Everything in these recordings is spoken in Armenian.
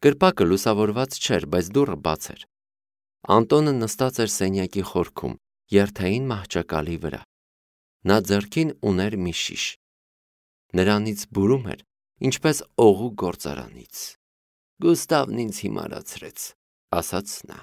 Կրպակը լուսավորված չէր, բայց դուռը բաց էր։ Անտոնը նստած էր սենյակի խորքում, երթային մահճակալի վրա։ Նա ձեռքին ուներ մի շիշ։ Նրանից բուրում էր, ինչպես օղու գործարանից։ Գուստավն ինձ հիմարացրեց, ասաց նա։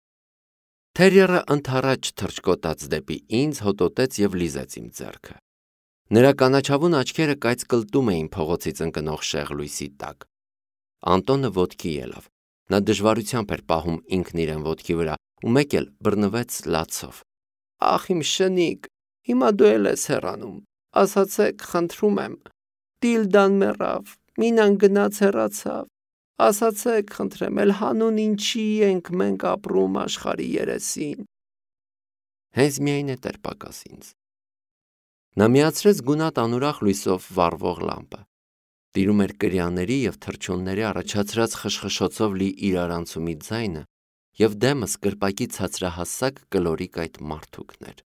Թերիերը ընդառաջ թռչկոտաց դեպի ինձ, հոտոտեց և լիզեց իմ ձեռքը։ Նրա կանաչավուն աչքերը կայծկլտում էին փողոցից ընկնող շեղլույսի տակ։ Անտոնը ոտքի ելավ։ Նա դժվարությամբ էր պահում ինքն իրեն ոտքի վրա ու մեկ էլ բռնվեց լացով։ Ախ իմ շնիկ, հիմա դու էլ ես հեռանում, ասացեք, խնդրում եմ, Տիլդան մեռավ, Մինան գնաց հեռացավ, ասացեք, խնդրեմ, էլ հանուն ինչի ենք մենք ապրում աշխարհի երեսին։ Հենց միայն էդ էր պակաս ինձ։ Նա միացրեց գունատ անուրախ լույսով վառվող լամպը։ Տիրում էր կրյանների և թռչունների առաջացրած խշխշոցով լի իրարանցումի ձայնը և դեմս կրպակի ցածրահասակ կլորիկ այդ մարդուկներ։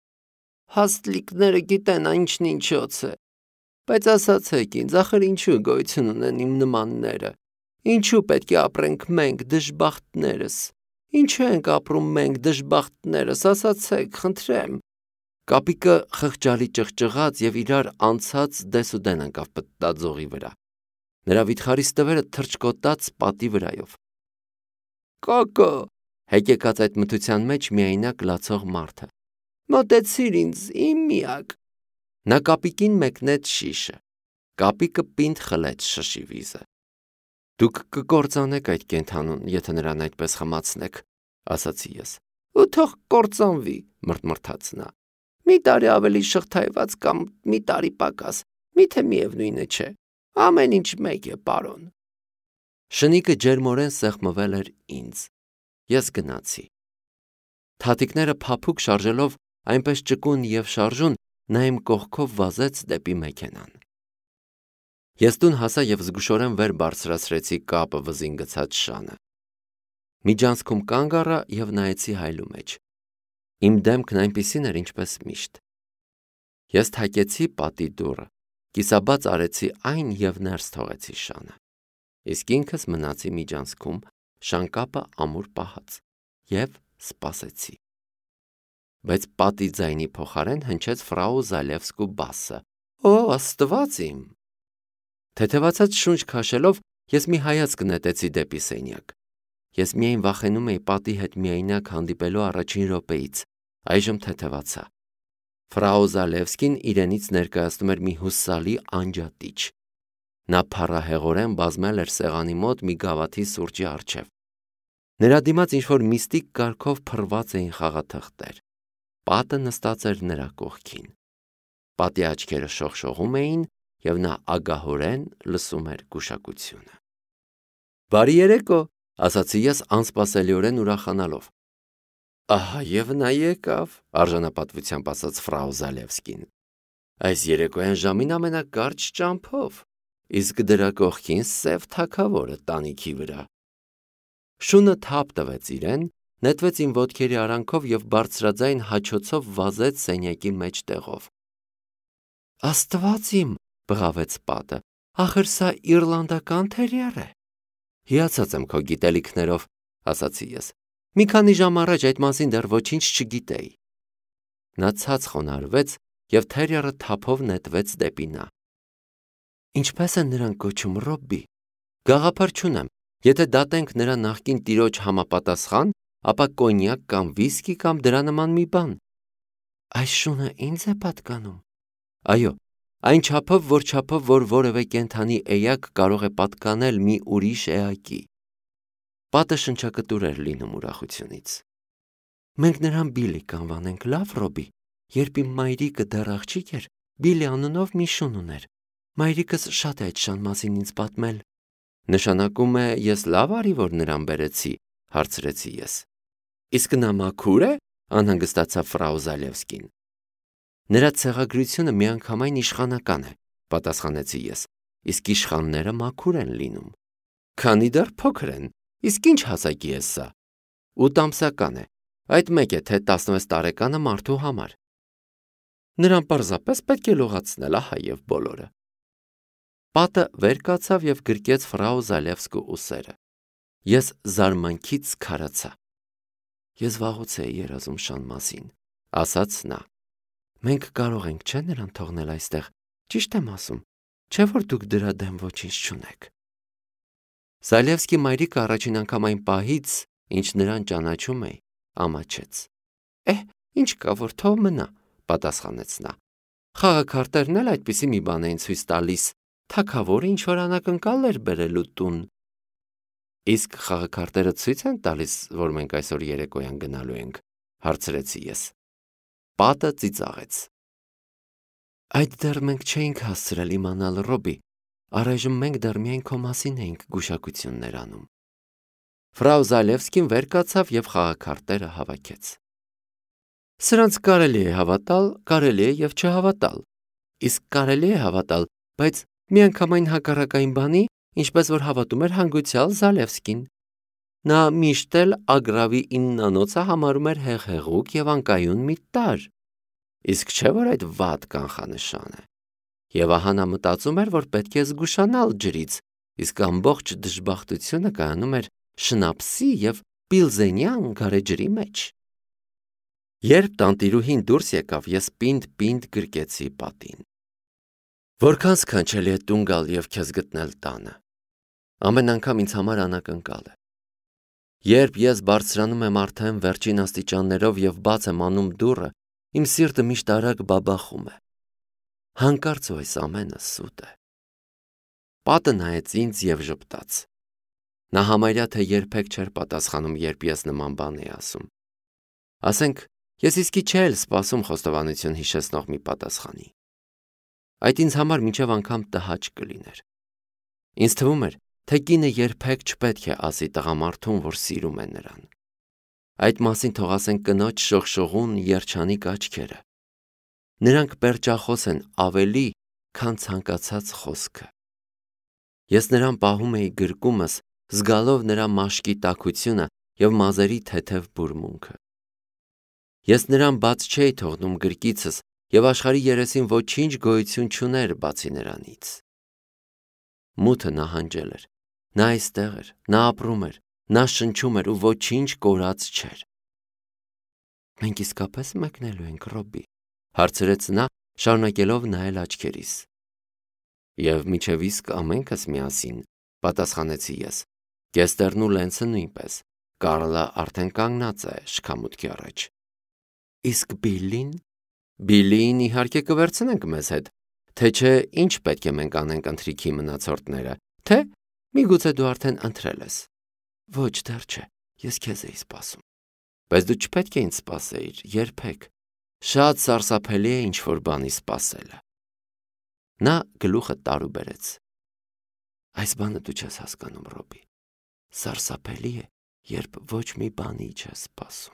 Հաստլիկները գիտեն ինչն ինչոց է, բայց ասացեք ինձ, ախր ինչու գոյություն ունեն իմ նմանները, ինչու պետք է ապրենք մենք դժբախտներս, ինչու ենք ապրում մենք դժբախտներս, ասացեք, խնդրեմ։ Կապիկը խղճալի ճղճղաց և իրար անցած դեսուդեն ընկավ պտտաձողի վրա։ Նրա վիթխարի ստվերը թռչկոտաց պատի վրայով։ Կոկո, հեկեկաց այդ մթության մեջ միայնակ լացող մարդը։ Մոտեցիր ինձ, իմ միակ։ Նա կապիկին մեկնեց շիշը։ Կապիկը պինդ խլեց շշի վիզը։ Դուք կկործանեք այդ կենդանուն, եթե նրան այդպես խմացնեք, ասացի ես։ Ու թող կործանվի, մրթմրթաց նա։ Մի տարի ավելի շղթայված կամ մի տարի պակաս, միթե միևնույնը չէ, ամեն ինչ մեկ է, պարոն։ Շնիկը ջերմորեն սեղմվել էր ինձ։ Ես գնացի։ Թաթիկները փափուկ շարժելով այնպես ճկուն և շարժուն, նա իմ կողքով վազեց դեպի մեքենան։ Ես տուն հասա և զգուշորեն վեր բարձրացրեցի կապը վզին գցած շանը։ Միջանցքում կանգ առա և նայեցի հայլու մեջ։ Իմ դեմքն այնպիսին էր, ինչպես միշտ։ Ես թակեցի պատի դուռը, կիսաբաց արեցի այն և ներս թողեցի շանը։ Իսկ ինքս մնացի միջանցքում, շանկապը ամուր պահած, և սպասեցի։ Բայց պատի ձայնի փոխարեն հնչեց ֆրау Զալևսկու բասը. Օ, Աստված իմ։ Թեթևացած շունչ քաշելով, ես մի հայացք նետեցի դեպի սենյակ։ Ես միայն վախենում էի պատի հետ միայնակ հանդիպելու առաջին րոպեից, այժմ թեթևացա։ Ֆրау Զալևսկին իրենից ներկայացնում էր մի հուսալի անջատիչ։ Նա փառահեղորեն բազմել էր սեղանի մոտ մի գավաթի սուրճի առջև։ Նրա դիմաց ինչ-որ միստիկ կարգով փռված էին խաղաթղթեր։ Պատը նստած էր նրա կողքին։ Պատի աչքերը շողշողում էին, և նա ագահորեն լսում էր գուշակությունը։ Բարի երեկո, ասացի ես անսպասելիորեն ուրախանալով։ Ահա և նա եկավ, արժանապատվությամբ ասաց ֆրау Զալևսկին։ Այս երեկոյան ժամին ամենակարճ ճամփով, իսկ դրա կողքին սև թագավորը տանիքի վրա։ Շունը թափ տվեց իրեն, նետվեց իմ ոտքերի արանքով և բարձրաձայն հաչոցով վազեց սենյակի մեջտեղով։ Աստված իմ, բղավեց պատը, ախր սա իռլանդական թերիեր է։ Հիացած եմ քո գիտելիքներով, ասացի ես։ Մի քանի ժամ առաջ այդ մասին դեռ ոչինչ չգիտեի։ Նա ցած խոնարհվեց և թերիերը թափով նետվեց դեպի նա։ Ինչպես են նրան կոչում, Ռոբբի։ Գաղափար չունեմ, եթե դատենք նրա նախկին տիրոջ համապատասխան, ապա կոնյակ կամ վիսկի կամ դրա նման մի բան։ Այս շունը ինձ է պատկանում։ Այո, այն չափով, որ որևէ կենդանի էակ կարող է պատկանել մի ուրիշ էակի։ Պատը շնչակտուր էր լինում ուրախությունից։ Մենք նրան Բիլի կանվանենք, լավ, Ռոբի։ Երբ իմ մայրիկը դեռ աղջիկ էր, Բիլի անունով մի շուն ուներ։ Մայրիկս շատ է այդ շան մասին ինձ պատմել։ Նշանակում է, ես լավ արի, որ նրան բերեցի, հարցրեցի ես։ Իսկ նա մաքուր է, անհանգստացավ ֆրау Զալևսկին։ Նրա ցեղագրությունը միանգամայն իշխանական է, պատասխանեցի ես, իսկ իշխանները մաքուր են լինում։ Քանի դեռ փոքր են, իսկ ինչ հասակի է սա։ 8 ամսական է, այդ մեկ է, թե 16 տարեկանը մարդու համար։ Նրան պարզապես պետք է լողացնել, ահա և բոլորը։ Պատը վեր կացավ և գրկեց ֆրау Զալևսկու ուսերը։ Ես զարմանքից քարացա։ Ես վաղուց էի երազում Շան մասին, ասաց նա։ Մենք կարող ենք չէ՞ նրան թողնել այստեղ, ճիշտ եմ ասում, չէ՞ որ դուք դրա դեմ ոչինչ չունեք։ Զալևսկի մայրիկը առաջին անգամ այն պահից, ինչ նրան ճանաչում էի, ամաչեց։ Ինչ կա, որ թող մնա, պատասխանեց նա։ Խաղաքարտերն էլ այդպիսի մի բան էին ցույց տալիս, թագավորը ինչ-որ անակնկալ էր բերելու տուն։ Իսկ խաղաքարտերը ցույց են տալիս, որ մենք այսօր երեկոյան գնալու ենք, հարցրեցի ես։ Պատը ծիծաղեց։ Այդ դեռ մենք չէինք հասցրել իմանալ, Ռոբի, առայժմ մենք դեռ միայն քո մասին էինք գուշակություններ անում։ Ֆրау Զալևսկին վեր կացավ և խաղաքարտերը հավաքեց։ Սրանց կարելի է հավատալ, կարելի է և չհավատալ։ Իսկ կարելի է հավատալ, բայց միանգամայն հակառակային բանի, ինչպես որ հավատում էր հանգուցյալ Զալևսկին։ Նա միշտ էլ Ագրավի 9-անոցը համարում էր հեղեղուկ և անկայուն մի տարր։ Իսկ չէ՞ որ այդ վատ կանխանշան է։ Եվ ահա նա մտածում էր, որ պետք է զգուշանալ ջրից, իսկ ամբողջ դժբախտությունը կայանում էր շնապսի և պիլզենյան գարեջրի մեջ։ Երբ տանտիրուհին դուրս եկավ, ես պինդ գրկեցի պատին։ Որքան սքանչելի է տուն գալ և քեզ գտնել տանը։ Ամեն անգամ ինձ համար անակնկալ է։ Երբ ես բարձրանում եմ արդեն վերջին աստիճաններով և բաց եմ անում դուռը, իմ սիրտը միշտ արագ բաբախում է։ Հանկարծ ու այս ամենը սուտ է։ Պատը նայեց ինձ և ժպտաց։ Նա համարյա թե երբեք չէր պատասխանում, երբ ես նման բան էի ասում։ Ասենք, ես իսկի չէի էլ սպասում խոստովանություն հիշեցնող մի պատասխանի։ Այդ ինձ համար մինչև անգամ տհաճ կլիներ։ Ինձ թվում էր, թե կինը երբեք չպետք է ասի տղամարդուն, որ սիրում է նրան։ Այդ մասին թող ասեն կնոջ շողշողուն երջանիկ աչքերը։ Նրանք պերճախոս են ավելի, քան ցանկացած խոսքը։ Ես նրան պահում էի գրկումս, զգալով նրա մաշկի տաքությունը և մազերի թեթև բուրմունքը։ Ես նրան բաց չէի թողնում գրկիցս և աշխարհի երեսին ոչինչ գոյություն չուներ բացի նրանից։ Մութը նահանջել էր, նա այստեղ էր, նա ապրում էր, նա շնչում էր ու ոչինչ կորած չէր։ Մենք իսկապես մեկնելու ենք, Ռոբի, հարցրեց նա, շարունակելով նայել աչքերիս։ Եվ մինչև իսկ ամենքս միասին, պատասխանեցի ես։ Կեստերն ու Լենսը նույնպես, Կարլը արդեն կանգնած է շքամուտքի առաջ։ Իսկ Բիլլին։ Բիլլին իհարկե կվերցնենք մեզ հետ, թե չէ ինչ պետք է մենք անենք ընթրիքի մնացորդները, թե միգուցե դու արդեն ընթրել ես։ Ոչ, դեռ չէ, ես քեզ էի սպասում։ Բայց դու չպետք է ինձ սպասեիր, երբեք։ Շատ սարսափելի է ինչ-որ բանի սպասելը։ Նա գլուխը տարուբերեց։ Այս բանը դու չես հասկանում, Ռոբի։ Սարսափելի է, երբ ոչ մի բանի չես սպասում։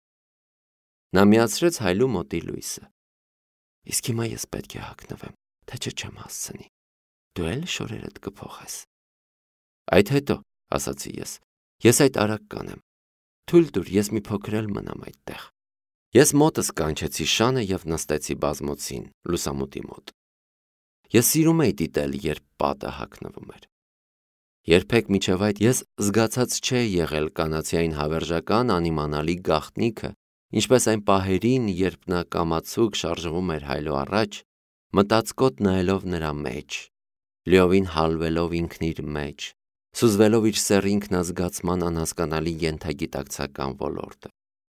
Նա միացրեց հայլու մոտի լույսը։ Իսկ հիմա ես պետք է հագնվեմ, թե չէ չեմ հասցնի։ Դու էլ շորերդ կփոխես։ Այդ հետո, ասացի ես այդ արագ կանեմ։ Թույլ տուր, ես մի փոքր էլ մնամ այդտեղ։ Ես մոտս կանչեցի Շանը և նստեցի բազմոցին, լուսամուտի մոտ։ Ես սիրում էի դիտել, երբ պատը հագնվում էր։ Երբեք մինչև այդ ես զգացած չէի եղել կանացիային հավերժական անիմանալի գաղտնիքը, ինչպես այն պահերին, երբ նա կամացուկ շարժվում էր հայլու առաջ, մտածկոտ նայելով նրա մեջ, լիովին հալվելով ինքն իր մեջ, սուզվելով իր սեռ ինքնազգացման անհասկանալի ենթագիտակցական ոլորտը։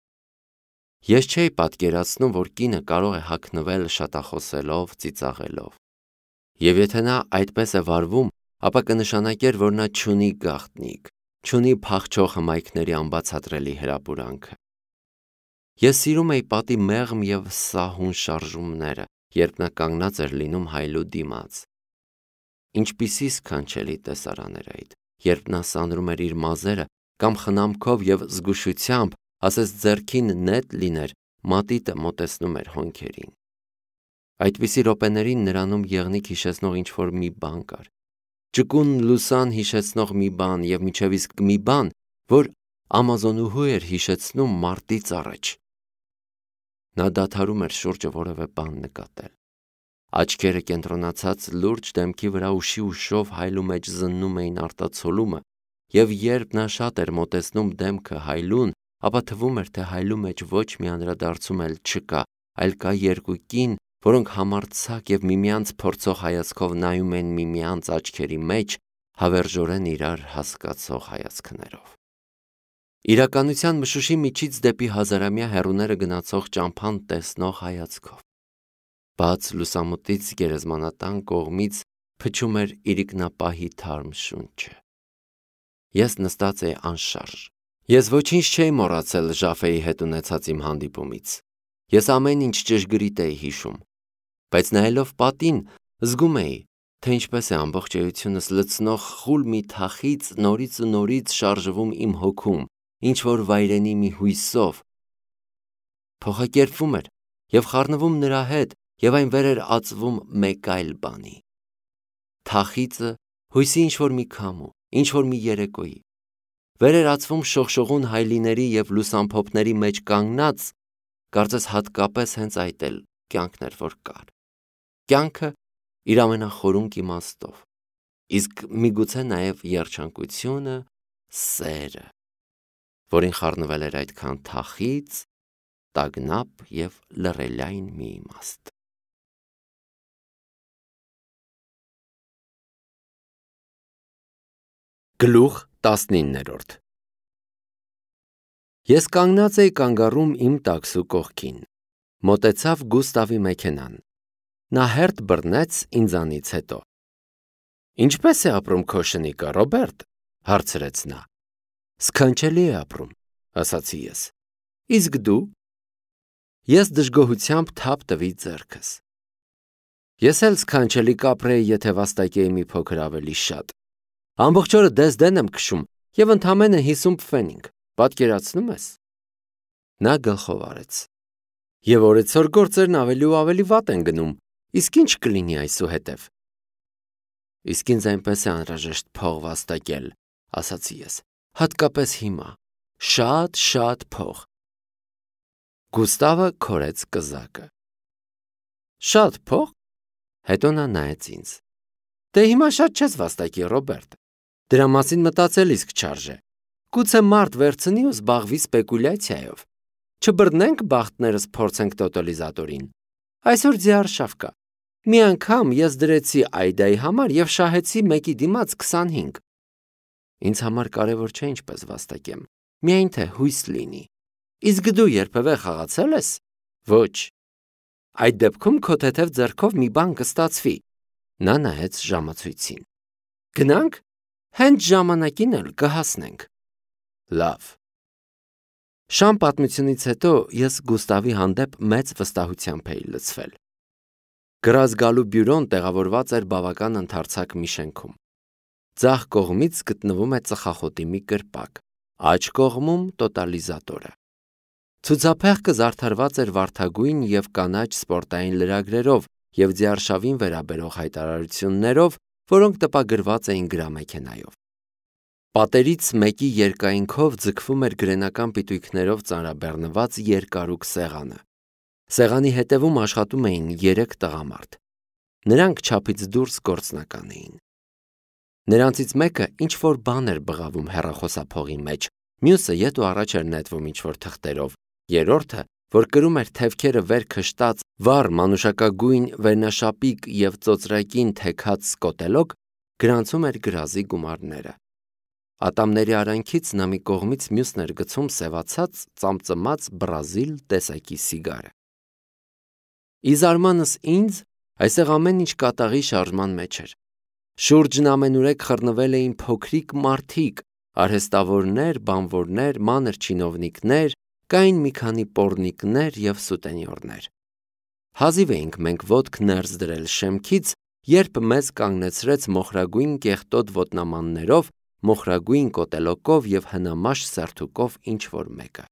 Ես չէի պատկերացնում, որ կինը կարող է հագնվել շատախոսելով, ծիծաղելով։ Եվ եթե նա այդպես է վարվում, ապա կնշանակեր, որ նա չունի գաղտնիք, չունի փախչող հմայքների անբացատրելի հրապուրանքը։ Ես սիրում էի պատի մեղմ և սահուն շարժումները, երբ նա կանգնած էր լինում հայլու դիմաց։ Ինչպիսի սքանչելի տեսարաներ այդ, երբ նա սանրում էր իր մազերը կամ խնամքով և զգուշությամբ, ասես ձեռքին նետ լիներ, մատիտը մոտեցնում էր հոնքերին։ Այդպիսի րոպեներին նրանում եղնիկ հիշեցնող ինչ-որ մի բան կար։ Ճկուն լուսան հիշեցնող մի բան և մինչև իսկ մի բան, որ ամազոնուհու էր հիշեցնում մարտից առաջ։ Նա դադարում էր շուրջը որևէ բան նկատել։ Աչքերը կենտրոնացած լուրջ դեմքի վրա ուշի ուշով հայլու մեջ զննում էին արտացոլումը Եվ երբ նա շատ էր մոտեցնում դեմքը հայլուն, ապա թվում էր, թե հայլու մեջ ոչ մի անդրադարձում էլ չկա, այլ կա երկու կին, որոնք համարձակ և միմյանց փորձող հայացքով նայում են միմյանց աչքերի մեջ, հավերժորեն իրար հասկացող հայացքներով։ Իրականության մշուշի միջից դեպի հազարամյա հեռուները գնացող ճամփան տեսնող հայացքով։ Բաց լուսամուտից գերեզմանատան կողմից փչում էր իրիկնապահի թարմ շունչը։ Ես նստած էի անշարժ։ Ես ոչինչ չէի մոռացել Ժաֆեի հետ ունեցած իմ հանդիպումից։ Ես ամեն ինչ ճշգրիտ էի հիշում, բայց նայելով պատին, զգում էի, թե ինչպես է ամբողջ էությունս լցնող խուլ մի թախիծ նորից ու նորից շարժվում իմ հոգում, ինչ-որ վայրենի մի հույսով։ Փոխակերպվում էր և խառնվում նրա հետ, և այն վեր էր ածվում մեկ այլ բանի։ Թախիծը հույսի ինչ-որ մի քամու, ինչ-որ մի երեկոյի։ Վեր էր ածվում շողշողուն հայլիների և լուսամփոփների մեջ կանգնած, կարծես հատկապես հենց այդ էլ կյանքն էր, որ կար։ Կյանքը իր ամենախորունկ իմաստով, իսկ միգուցե նաև երջանկությունը, սերը, որին խառնվել էր այդքան թախիծ, տագնապ և լռելային մի իմաստ։ Գլուխ 19 Ես կանգնած էի կանգառում իմ տաքսու կողքին։ Մոտեցավ Գուստավի մեքենան։ Նա հերթ բռնեց ինձանից հետո։ «Ինչպե՞ս է ապրում քո շնիկը, Ռոբերտ», հարցրեց նա։ «Սքանչելի է ապրում», ասացի ես։ «Իսկ դու»։ Ես դժգոհությամբ թափ տվի ձեռքս։ Ես էլ սքանչելի կապրեի, եթե վաստակեի մի փոքր ավելի շատ։ Ամբողջ օրը դես-դեն եմ քշում և ընդամենը 50 պֆենինգ, պատկերացնում ես։ Նա գլխով արեց։ Եվ օրեցօր գործերն ավելի ու ավելի վատ են գնում, իսկ ինչ կլինի այսուհետև։ Իսկ ինձ այնպես է անհրաժեշտ փող վաստակել, ասացի ես, հատկապես հիմա, շատ փող։ Գուստավը քորեց կզակը։ Շատ փող։ Հետո նա նայեց ինձ։ Դե հիմա շատ չես վաստակի, Ռոբերտ։ Դրա մասին մտածել իսկ չարժե։ Գուցե մարդ վերցնի ու զբաղվի սպեկուլյացիայով։ Չբռնենք բախտներս փորձենք տոտալիզատորին։ Այսօր ձիարշավ կա։ Մի անգամ ես դրեցի Այդայի համար և շահեցի մեկի դիմաց 25։ Ինձ համար կարևոր չէ ինչպես վաստակեմ, միայն թե հույս լինի։ Իսկ դու երբևէ խաղացել ես։ Ոչ։ Այդ դեպքում քո թեթև ձեռքով մի բան կստացվի։ Նա նայեց ժամացույցին։ Գնանք։ Հենց ժամանակին էլ կհասնենք։ Լավ։ Շամ պատմությունից հետո ես Գուստավի հանդեպ մեծ վստահությամբ էի լցվել։ Գրազ գալու բյուրոն տեղավորված էր բավական ընդարձակ մի շենքում։ Ձախ կողմից գտնվում է ծխախոտի մի կրպակ, աջ կողմում տոտալիզատորը։ Ցուցափեղկը զարդարված էր վարդագույն և կանաչ սպորտային լրագրերով և ձիարշավին վերաբերող հայտարարություններով, որոնք տպագրված էին գրամեքենայով։ Պատերից մեկի երկայնքով ձգվում էր գրենական պիտույքներով ծանրաբեռնված երկարուկ սեղանը։ Սեղանի հետևում աշխատում էին 3 տղամարդ։ Նրանք չափից դուրս գործնական էին։ Նրանցից մեկը ինչ-որ բան էր բղավում հեռախոսափողի մեջ, մյուսը ետ ու առաջ էր նետվում ինչ-որ թղթերով, երրորդը, որ կրում էր թևքերը վեր քշտած վառ մանուշակագույն վերնաշապիկ և ծոծրակին թեքած սկոտելոկ, գրանցում էր գրազի գումարները։ Ատամների արանքից նա մի կողմից մյուսն էր գցում սևացած ծամծմած բրազիլ տեսակի սիգարը։ Ի զարմանս ինձ, այստեղ ամեն ինչ կատաղի շարժման մեջ էր։ Շուրջն ամենուրեք խռնվել էին փոքրիկ մարդիկ, արհեստավորներ, բանվորներ, մանր չինովնիկներ, կային մի քանի պոռնիկներ և սուտենյորներ։ Հազիվ էինք մենք ոտք ներս դրել շեմքից, երբ մեզ կանգնեցրեց մոխրագույն կեղտոտ ոտնամաններով, մոխրագույն կոտելոկով և հնամաշ սերթուկով ինչ-որ մեկը։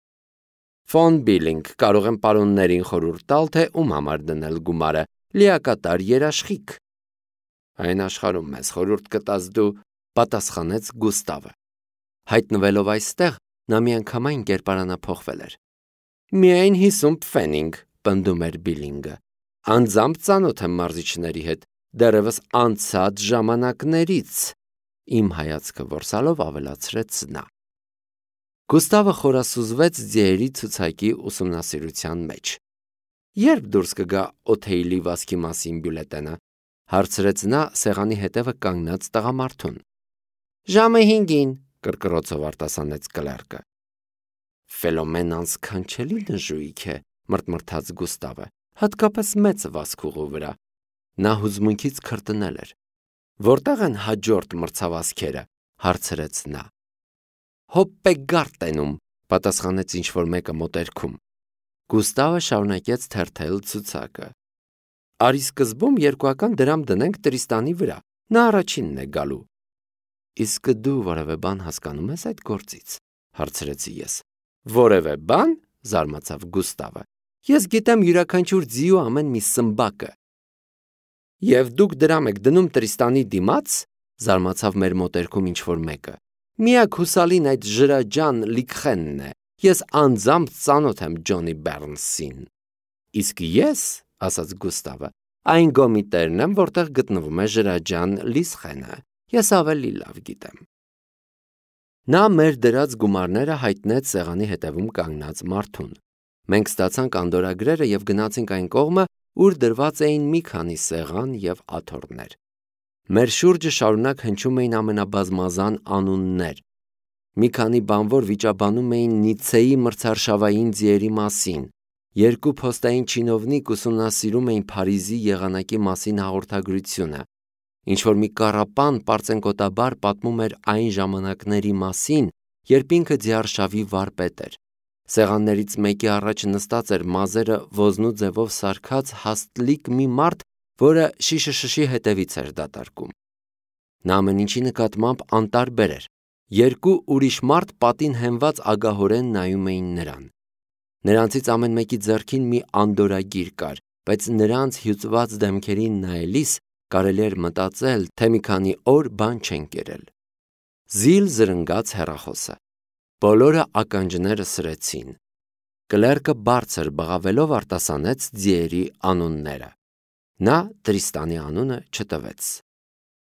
Ֆոն Բիլինգ, կարող եմ պարոններին խորհուրդ տալ, թե ում համար դնել գումարը, լիակատար երաշխիք։ Այն աշխարհում մեզ խորհուրդ կտաս դու, պատասխանեց Գուստավը։ Հայտնվելով այստեղ, նա միանգամայն կերպարանափոխվել էր։ Միայն 50 պֆենինգ, պնդում էր Բիլինգը։ Անձամբ ծանոթ եմ մարզիչների հետ, դեռևս անցած ժամանակներից։ Իմ հայացքը որսալով ավելացրեց նա։ Գուստավը խորասուզվեց ձիերի ցուցակի ուսումնասիրության մեջ։ Երբ դուրս կգա Օթեիլի վազքի մասին բյուլետենը, հարցրեց նա սեղանի հետևը կանգնած տղամարդուն։ Ժամը 5-ին, կրկրոցով արտասանեց կլերկը։ Ֆելոմենան սքանչելի նժույգ է, մրթմրթաց Գուստավը, հատկապես մեծ վազքուղու վրա։ Նա հուզմունքից քրտնել էր։ Որտեղ են հաջորդ մրցավազքերը, հարցրեց նա։ Հոպպեգարտենում, պատասխանեց ինչ-որ մեկը մոտերքում։ Գուստավը շարունակեց թերթել ցուցակը։ Արի սկզբում 200 դրամ դնենք Տրիստանի վրա, նա առաջինն է գալու։ Իսկ դու որևէ բան հասկանում ես այդ գործից, հարցրեցի ես։ Որևէ բան, զարմացավ Գուստավը։ Ես գիտեմ յուրաքանչյուր ձիու ամեն մի սմբակը։ Եվ դուք դրամ եք դնում Տրիստանի դիմաց, զարմացավ մեր մոտերքում ինչ-որ մեկը։ Միակ հուսալին այդ ժրաջան Լիքխենն է։ Ես անձամբ ծանոթ եմ Ջոնի Բեռնսին։ Իսկ ես, ասաց Գուստավը, այն գոմիտերն եմ, որտեղ գտնվում է ժրաջան Լիսխենը։ Ես ավելի լավ գիտեմ։ Նա մեր դրած գումարները հայտնեց սեղանի հետևում կանգնած մարդուն։ Մենք ստացանք անդորագրերը եւ գնացինք այն կողմը, ուր դրված էին մի քանի սեղան եւ աթոռներ։ Մեր շուրջը շարունակ հնչում էին ամենաբազմազան անուններ։ Մի քանի բանվոր վիճաբանում էին Նիցեի մրցարշավային ձիերի մասին։ Երկու փոստային չինովնիկ ուսումնասիրում էին Փարիզի եղանակի մասին հաղորդագրությունը։ Ինչ-որ մի կառապան պարծենկոտաբար պատմում էր այն ժամանակների մասին, երբ ինքը ձիարշավի վարպետ էր։ Սեղաններից մեկի առաջ նստած էր մազերը ոզնու ձևով սարքած հաստլիկ մի մարդ, որը շիշշշի հետևից էր դատարկում։ Նա ամեն ինչի նկատմամբ անտարբեր էր։ Երկու ուրիշ մարդ պատին հենված ագահորեն նայում էին նրան։ Նրանցից ամեն մեկի ձեռքին մի անդորագիր կար, բայց նրանց հյուծված դեմքերին նայելիս կարելի էր մտածել, թե մի քանի օր բան չեն կերել։ Զիլ զրնգաց հեռախոսը։ Բոլորը ականջները սրեցին։ Կլերկը բարձր բղավելով արտասանեց ձիերի անունները։ Նա Տրիստանի անունը չտվեց։